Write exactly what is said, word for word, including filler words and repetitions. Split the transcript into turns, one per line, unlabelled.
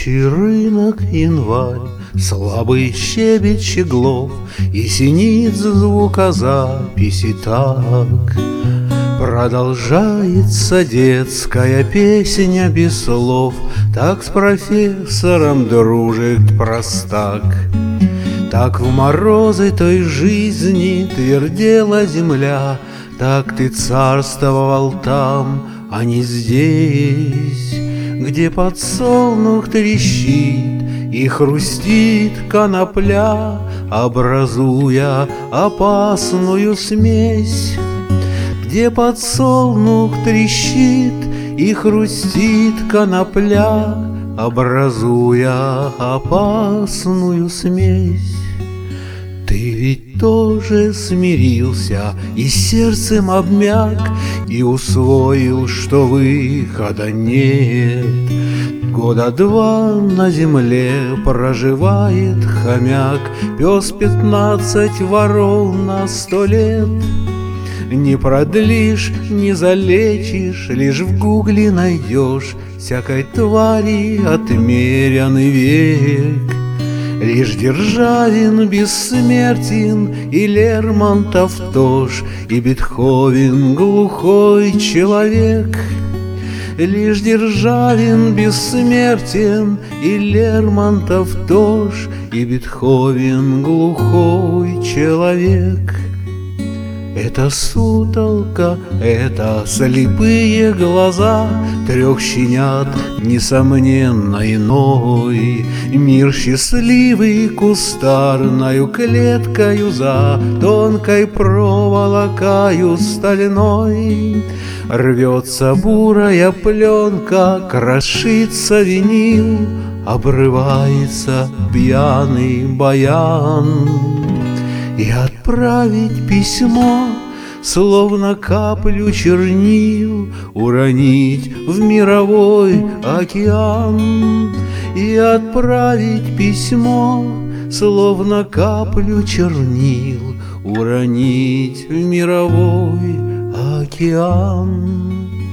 Тощий рынок, январь, слабый щебет щеглов И синиц звукозаписи так. Продолжается детская песня без слов, Так с профессором дружит простак. Так в морозы той жизни твердела земля, Так ты царствовал там, а не здесь, Где подсолнух трещит и хрустит конопля, Образуя опасную смесь. Где подсолнух трещит и хрустит конопля, Образуя опасную смесь. Ты ведь тоже смирился и сердцем обмяк, И усвоил, что выхода нет. Года два на земле проживает хомяк, Пес пятнадцать, ворон на сто лет. Не продлишь, не залечишь, лишь в гугле найдешь Всякой твари отмеренный век. Лишь Державин бессмертен, и Лермонтов тоже, И Бетховен глухой человек. Лишь Державин бессмертен, и Лермонтов тоже, И Бетховен глухой человек. Это сутолка, это слепые глаза Трех щенят, несомненно, иной. Мир счастливый кустарною клеткою За тонкой проволокою стальной. Рвется бурая пленка, крошится винил, Обрывается пьяный баян. И отправить письмо, словно каплю чернил, Уронить в мировой океан. И отправить письмо, словно каплю чернил, Уронить в мировой океан.